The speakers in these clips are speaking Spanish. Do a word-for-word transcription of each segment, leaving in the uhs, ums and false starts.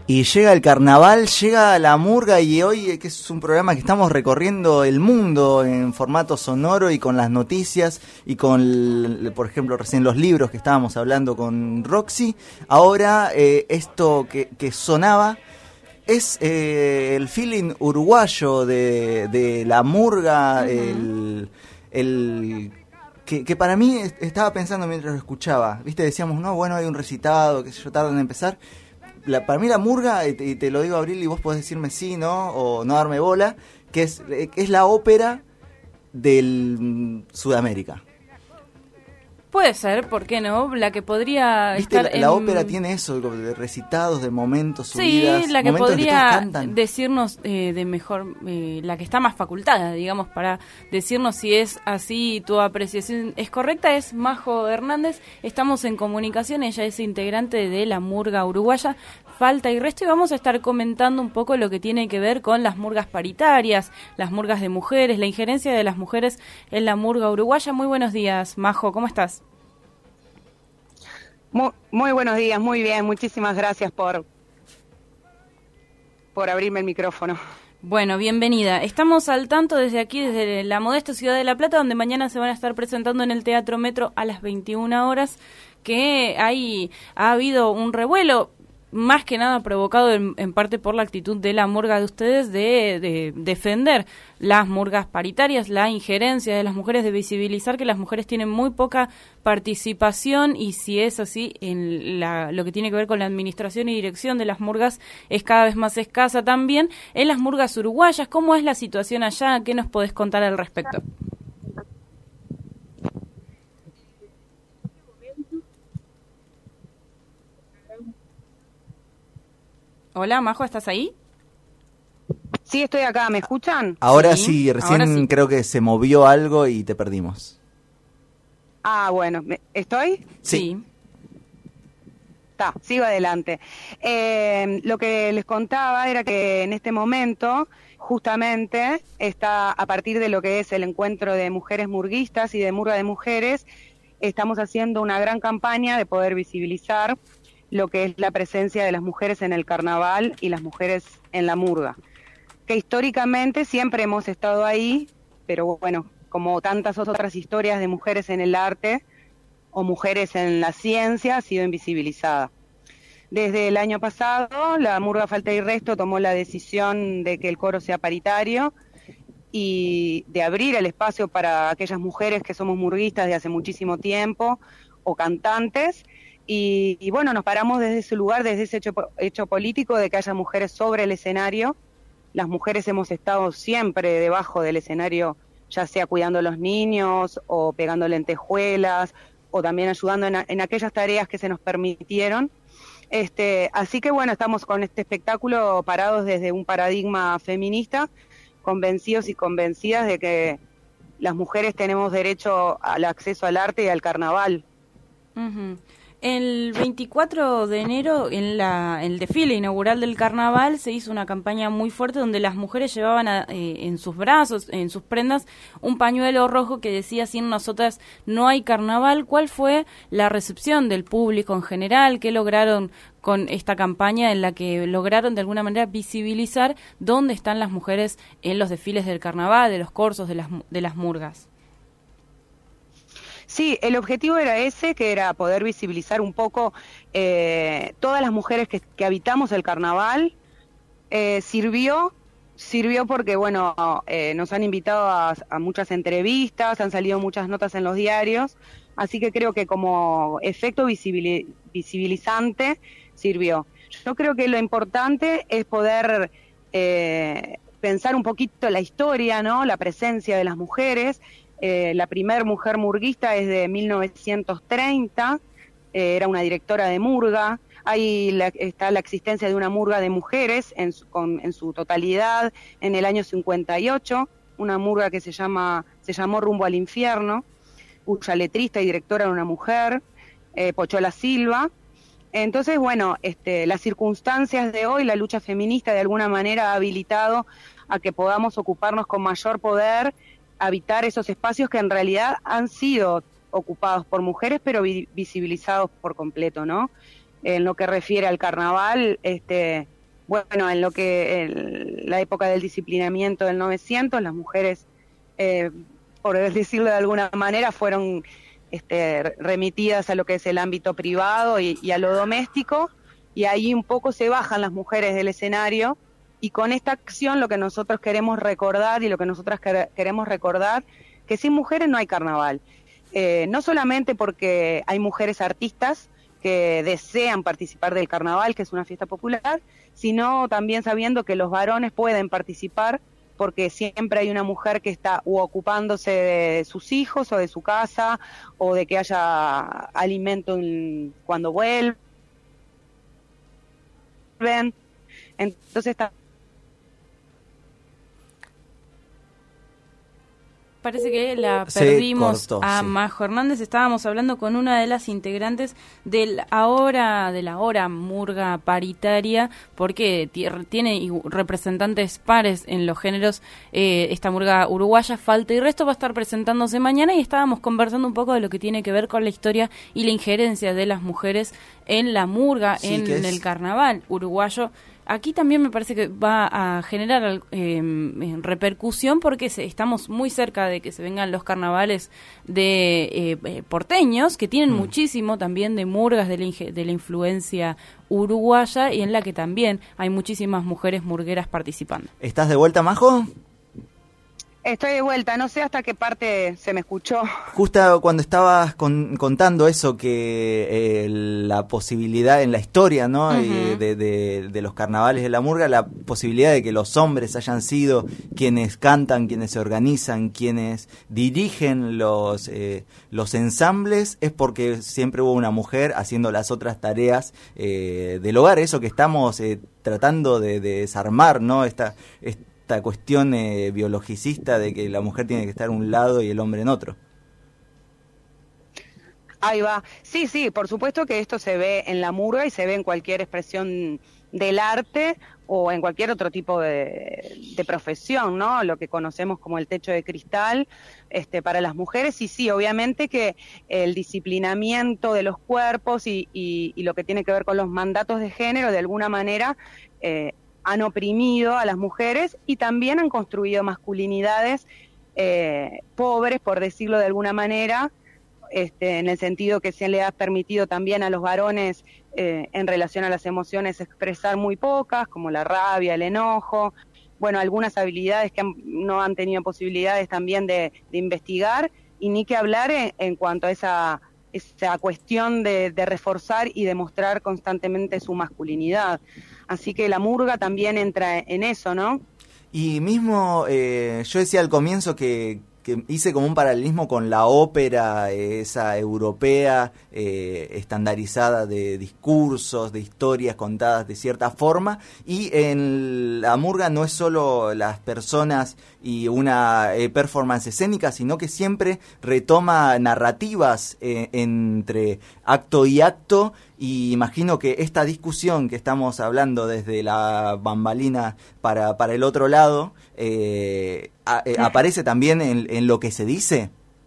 Y llega el carnaval, llega la murga y hoy, que es un programa que estamos recorriendo el mundo en formato sonoro y con las noticias y con, por ejemplo, recién los libros que estábamos hablando con Roxy. Ahora eh, esto que, que sonaba es eh, el feeling uruguayo de, de la murga, uh-huh. el... el Que, que para mí estaba pensando mientras lo escuchaba, viste, decíamos, no, bueno, hay un recitado, que sé yo, tardan en empezar. La, para mí la murga, y te, y te lo digo, Abril, y vos podés decirme sí, no, o no darme bola, que es, es la ópera del Sudamérica. Puede ser, ¿por qué no? La que podría ¿Viste? estar La, la en... ópera tiene eso, de recitados, de momentos, subidas. Sí, la que podría que decirnos eh, de mejor, eh, la que está más facultada, digamos, para decirnos si es así, tu apreciación es correcta, es Majo Hernández. Estamos en comunicación, ella es integrante de la murga uruguaya Falta y Resto, y vamos a estar comentando un poco lo que tiene que ver con las murgas paritarias, las murgas de mujeres, la injerencia de las mujeres en la murga uruguaya. Muy buenos días, Majo, ¿cómo estás? Muy, muy buenos días, muy bien, muchísimas gracias por, por abrirme el micrófono. Bueno, bienvenida. Estamos al tanto desde aquí, desde la modesta ciudad de La Plata, donde mañana se van a estar presentando en el Teatro Metro a las veintiuna horas, que hay, ha habido un revuelo, más que nada provocado en, en parte por la actitud de la murga de ustedes de, de defender las murgas paritarias, la injerencia de las mujeres, de visibilizar que las mujeres tienen muy poca participación, y si es así, en la, lo que tiene que ver con la administración y dirección de las murgas es cada vez más escasa también. En las murgas uruguayas, ¿cómo es la situación allá? ¿Qué nos podés contar al respecto? Hola, Majo, ¿estás ahí? Sí, estoy acá, ¿me escuchan? Ahora sí, sí recién ahora sí. Creo que se movió algo y te perdimos. Ah, bueno, ¿estoy? Sí. Está, sigo adelante. Eh, lo que les contaba era que en este momento, justamente, está a partir de lo que es el encuentro de mujeres murguistas y de murga de mujeres, estamos haciendo una gran campaña de poder visibilizar lo que es la presencia de las mujeres en el carnaval y las mujeres en la murga, que históricamente siempre hemos estado ahí, pero bueno, como tantas otras historias de mujeres en el arte o mujeres en la ciencia, ha sido invisibilizada. Desde el año pasado, la murga Falta y Resto tomó la decisión de que el coro sea paritario y de abrir el espacio para aquellas mujeres que somos murguistas de hace muchísimo tiempo o cantantes. Y, y bueno, nos paramos desde ese lugar, desde ese hecho, hecho político de que haya mujeres sobre el escenario. Las mujeres hemos estado siempre debajo del escenario, ya sea cuidando a los niños o pegando lentejuelas o también ayudando en, a, en aquellas tareas que se nos permitieron. Este, así que bueno, estamos con este espectáculo parados desde un paradigma feminista, convencidos y convencidas de que las mujeres tenemos derecho al acceso al arte y al carnaval. Uh-huh. El veinticuatro de enero, en la el desfile inaugural del carnaval, se hizo una campaña muy fuerte donde las mujeres llevaban a, eh, en sus brazos, en sus prendas, un pañuelo rojo que decía: sin nosotras no hay carnaval. ¿Cuál fue la recepción del público en general? ¿Qué lograron con esta campaña en la que lograron de alguna manera visibilizar dónde están las mujeres en los desfiles del carnaval, de los corsos, de las, de las murgas? Sí, el objetivo era ese, que era poder visibilizar un poco eh, todas las mujeres que, que habitamos el carnaval. Eh, sirvió, sirvió porque, bueno, eh, nos han invitado a, a muchas entrevistas, han salido muchas notas en los diarios, así que creo que como efecto visibil, visibilizante sirvió. Yo creo que lo importante es poder eh, pensar un poquito la historia, ¿no? La presencia de las mujeres. Eh, la primer mujer murguista es de mil novecientos treinta, eh, era una directora de murga. Ahí la, está la existencia de una murga de mujeres en su, con, en su totalidad en el año cincuenta y ocho, una murga que se llama se llamó Rumbo al Infierno, cuya letrista y directora era una mujer, eh, Pochola Silva. Entonces, bueno, este, las circunstancias de hoy, la lucha feminista de alguna manera ha habilitado a que podamos ocuparnos con mayor poder, habitar esos espacios que en realidad han sido ocupados por mujeres, pero vi- visibilizados por completo, ¿no? En lo que refiere al carnaval, este, bueno, en lo que el, la época del disciplinamiento del novecientos, las mujeres, eh, por decirlo de alguna manera, fueron este, remitidas a lo que es el ámbito privado y, y a lo doméstico, y ahí un poco se bajan las mujeres del escenario, y con esta acción lo que nosotros queremos recordar y lo que nosotras quer- queremos recordar, que sin mujeres no hay carnaval. Eh, no solamente porque hay mujeres artistas que desean participar del carnaval, que es una fiesta popular, sino también sabiendo que los varones pueden participar, porque siempre hay una mujer que está o ocupándose de sus hijos o de su casa, o de que haya alimento en, cuando vuelven. Entonces está... Parece que la Se perdimos cortó, a sí. Majo Hernández. Estábamos hablando con una de las integrantes del ahora de la ahora murga paritaria, porque t- tiene igu- representantes pares en los géneros. Eh, esta murga uruguaya, Falta y Resto, va a estar presentándose mañana, y estábamos conversando un poco de lo que tiene que ver con la historia y la injerencia de las mujeres en la murga, Sí, en que es- el carnaval uruguayo. Aquí también me parece que va a generar eh, repercusión, porque se, estamos muy cerca de que se vengan los carnavales de eh, eh, porteños, que tienen mm. muchísimo también de murgas de la, inge- de la influencia uruguaya, y en la que también hay muchísimas mujeres murgueras participando. ¿Estás de vuelta, Majo? Estoy de vuelta, no sé hasta qué parte se me escuchó. Justo cuando estabas con, contando eso, que eh, la posibilidad en la historia, ¿no? Uh-huh. eh, de, de, de los carnavales de la murga, la posibilidad de que los hombres hayan sido quienes cantan, quienes se organizan, quienes dirigen los, eh, los ensambles, es porque siempre hubo una mujer haciendo las otras tareas eh, del hogar, eso que estamos eh, tratando de, de desarmar, ¿no? Esta, esta esta cuestión eh, biologicista de que la mujer tiene que estar en un lado y el hombre en otro. Ahí va. Sí, sí, por supuesto que esto se ve en la murga y se ve en cualquier expresión del arte o en cualquier otro tipo de, de profesión, ¿no? Lo que conocemos como el techo de cristal este, para las mujeres. Y sí, obviamente que el disciplinamiento de los cuerpos y, y, y lo que tiene que ver con los mandatos de género, de alguna manera, eh, han oprimido a las mujeres y también han construido masculinidades eh, pobres, por decirlo de alguna manera, este, en el sentido que se le ha permitido también a los varones eh, en relación a las emociones expresar muy pocas, como la rabia, el enojo, bueno, algunas habilidades que han, no han tenido posibilidades también de, de investigar, y ni que hablar en, en cuanto a esa, esa cuestión de, de reforzar y demostrar constantemente su masculinidad. Así que la murga también entra en eso, ¿no? Y mismo, eh, yo decía al comienzo que, que hice como un paralelismo con la ópera, eh, esa europea, eh, estandarizada de discursos, de historias contadas de cierta forma, y en la murga no es solo las personas y una eh, performance escénica, sino que siempre retoma narrativas eh, entre acto y acto, y imagino que esta discusión que estamos hablando desde la bambalina para, para el otro lado, eh, a, eh, aparece también en, en lo que se dice.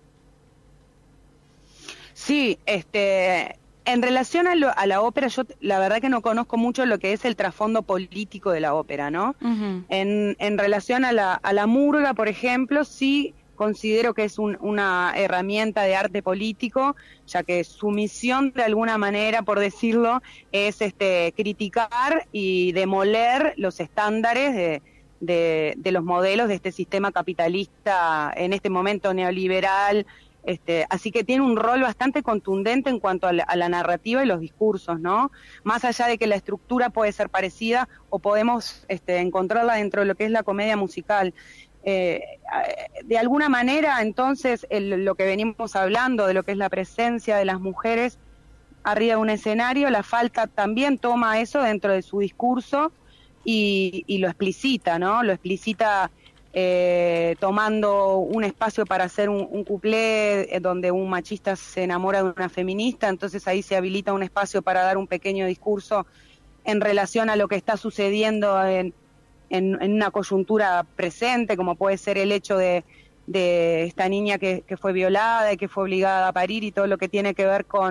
Sí, este, en relación a, lo, a la ópera, yo la verdad que no conozco mucho lo que es el trasfondo político de la ópera, ¿no? Uh-huh. En, en relación a la, a la murga, por ejemplo, sí considero que es un, una herramienta de arte político, ya que su misión, de alguna manera, por decirlo, es este, criticar y demoler los estándares de, de, de los modelos de este sistema capitalista, en este momento neoliberal. Este, así que tiene un rol bastante contundente en cuanto a la, a la narrativa y los discursos, ¿no? Más allá de que la estructura puede ser parecida o podemos este, encontrarla dentro de lo que es la comedia musical. Eh, de alguna manera, entonces, el, lo que venimos hablando de lo que es la presencia de las mujeres arriba de un escenario, la Falta también toma eso dentro de su discurso y, y lo explicita, ¿no? Lo explicita eh, tomando un espacio para hacer un, un cuplé donde un machista se enamora de una feminista, entonces ahí se habilita un espacio para dar un pequeño discurso en relación a lo que está sucediendo en En, en una coyuntura presente, como puede ser el hecho de, de esta niña que, que fue violada y que fue obligada a parir, y todo lo que tiene que ver con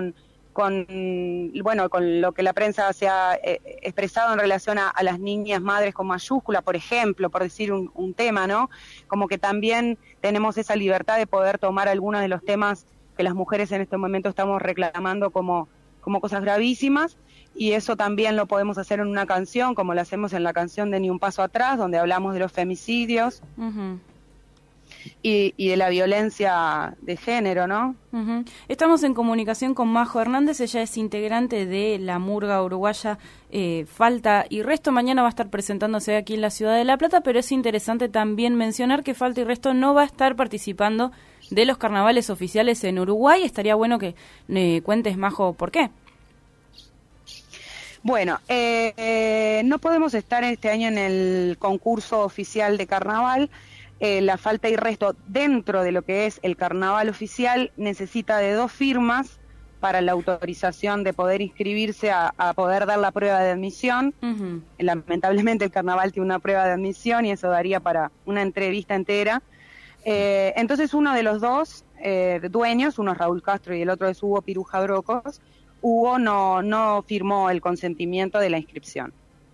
con, bueno, con lo que la prensa se ha eh, expresado en relación a, a las niñas madres con mayúscula, por ejemplo, por decir un, un tema, ¿no? Como que también tenemos esa libertad de poder tomar algunos de los temas que las mujeres en este momento estamos reclamando como, como cosas gravísimas, y eso también lo podemos hacer en una canción, como lo hacemos en la canción de Ni un paso atrás, donde hablamos de los femicidios. Uh-huh. Y, y de la violencia de género, ¿no? Uh-huh. Estamos en comunicación con Majo Hernández, ella es integrante de la murga uruguaya eh, Falta y Resto. Mañana va a estar presentándose aquí en la ciudad de La Plata, pero es interesante también mencionar que Falta y Resto no va a estar participando de los carnavales oficiales en Uruguay. Estaría bueno que eh, cuentes, Majo, ¿por qué? Bueno, eh, eh, no podemos estar este año en el concurso oficial de carnaval. Eh, la Falta y Resto dentro de lo que es el carnaval oficial necesita de dos firmas para la autorización de poder inscribirse a, a poder dar la prueba de admisión. Uh-huh. Lamentablemente el carnaval tiene una prueba de admisión y eso daría para una entrevista entera. Eh, entonces uno de los dos eh, dueños, uno es Raúl Castro y el otro es Hugo Piruja Brocos, Hugo no, no firmó el consentimiento de la inscripción.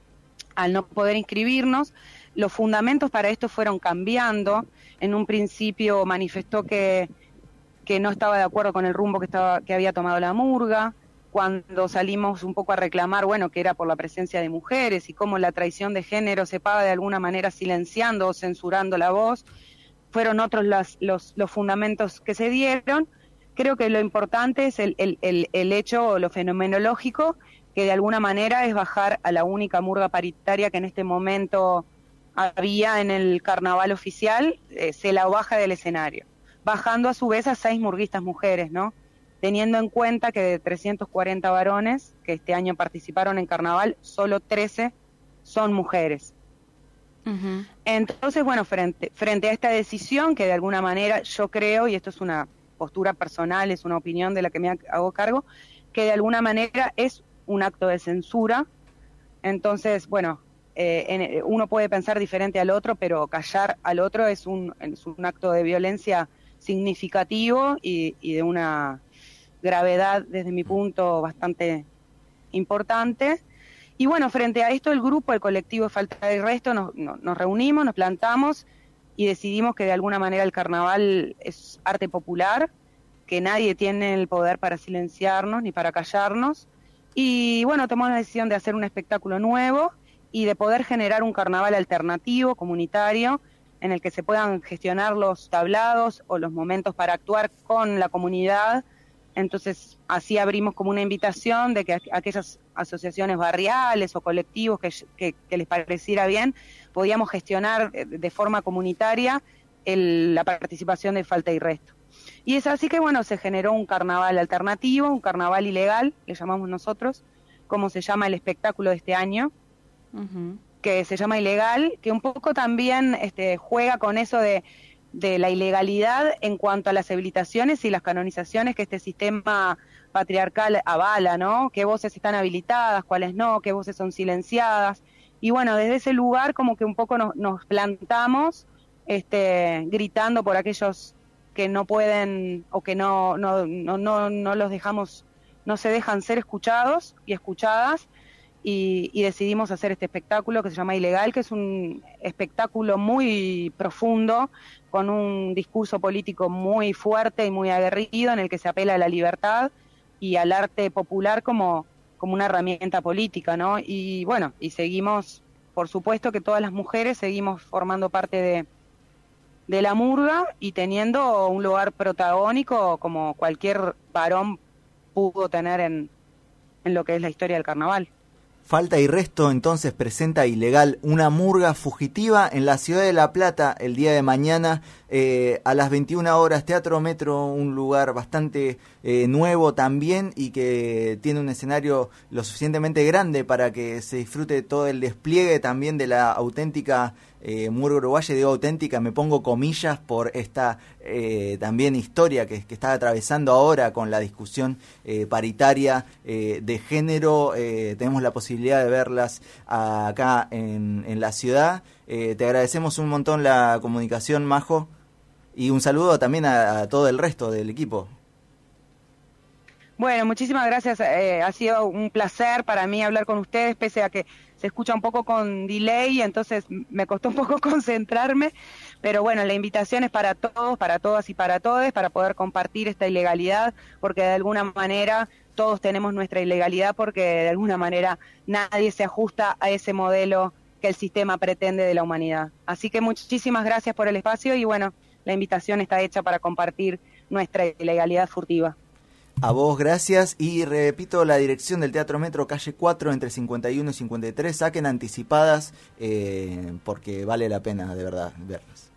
Al no poder inscribirnos, los fundamentos para esto fueron cambiando. En un principio manifestó que, que no estaba de acuerdo con el rumbo que, estaba, que había tomado la murga. Cuando salimos un poco a reclamar, bueno, que era por la presencia de mujeres y cómo la traición de género se paga de alguna manera silenciando o censurando la voz, fueron otros las, los, los fundamentos que se dieron. Creo que lo importante es el, el, el, el hecho o lo fenomenológico, que de alguna manera es bajar a la única murga paritaria que en este momento había en el carnaval oficial, eh, se la baja del escenario, bajando a su vez a seis murguistas mujeres, ¿no? Teniendo en cuenta que de trescientos cuarenta varones que este año participaron en carnaval, solo trece son mujeres. Uh-huh. Entonces, bueno, frente, frente a esta decisión, que de alguna manera yo creo, y esto es una postura personal, es una opinión de la que me hago cargo, que de alguna manera es un acto de censura. Entonces, bueno, Eh, en, uno puede pensar diferente al otro, pero callar al otro es un, es un acto de violencia significativo y, y de una gravedad, desde mi punto, bastante importante. Y bueno, frente a esto, el grupo, el colectivo Falta y Resto, nos, nos, nos reunimos, nos plantamos y decidimos que de alguna manera el carnaval es arte popular, que nadie tiene el poder para silenciarnos ni para callarnos. Y bueno, tomamos la decisión de hacer un espectáculo nuevo y de poder generar un carnaval alternativo, comunitario, en el que se puedan gestionar los tablados o los momentos para actuar con la comunidad. Entonces, así abrimos como una invitación de que aquellas asociaciones barriales o colectivos que, que, que les pareciera bien, podíamos gestionar de forma comunitaria el, la participación de Falta y Resto. Y es así que, bueno, se generó un carnaval alternativo, un carnaval ilegal, le llamamos nosotros, como se llama el espectáculo de este año, uh-huh. que se llama Ilegal, que un poco también este, juega con eso de, de la ilegalidad en cuanto a las habilitaciones y las canonizaciones que este sistema patriarcal avala, ¿no? Qué voces están habilitadas, cuáles no, qué voces son silenciadas. Y bueno, desde ese lugar como que un poco nos, nos plantamos este, gritando por aquellos que no pueden o que no, no, no, no, no los dejamos, no se dejan ser escuchados y escuchadas. Y, y decidimos hacer este espectáculo que se llama Ilegal, que es un espectáculo muy profundo, con un discurso político muy fuerte y muy aguerrido, en el que se apela a la libertad y al arte popular como, como una herramienta política, ¿no? Y bueno, y seguimos, por supuesto que todas las mujeres seguimos formando parte de, de la murga y teniendo un lugar protagónico como cualquier varón pudo tener en, en lo que es la historia del carnaval. Falta y Resto entonces presenta Ilegal, una murga fugitiva en la ciudad de La Plata el día de mañana eh, a las veintiuna horas, Teatro Metro, un lugar bastante eh, nuevo también y que tiene un escenario lo suficientemente grande para que se disfrute todo el despliegue también de la auténtica eh, murga uruguaya. Digo auténtica, me pongo comillas por esta eh, también historia que, que está atravesando ahora con la discusión eh, paritaria eh, de género. Eh, tenemos la posibilidad de verlas acá en, en la ciudad. Eh, te agradecemos un montón la comunicación, Majo, y un saludo también a, a todo el resto del equipo. Bueno, muchísimas gracias. Eh, ha sido un placer para mí hablar con ustedes, pese a que se escucha un poco con delay, entonces me costó un poco concentrarme. Pero bueno, la invitación es para todos, para todas y para todes, para poder compartir esta ilegalidad, porque de alguna manera todos tenemos nuestra ilegalidad, porque de alguna manera nadie se ajusta a ese modelo que el sistema pretende de la humanidad. Así que muchísimas gracias por el espacio y bueno, la invitación está hecha para compartir nuestra ilegalidad furtiva. A vos, gracias. Y repito la dirección del Teatro Metro, calle cuatro, entre cincuenta y uno y cincuenta y tres. Saquen anticipadas, eh, porque vale la pena de verdad verlas.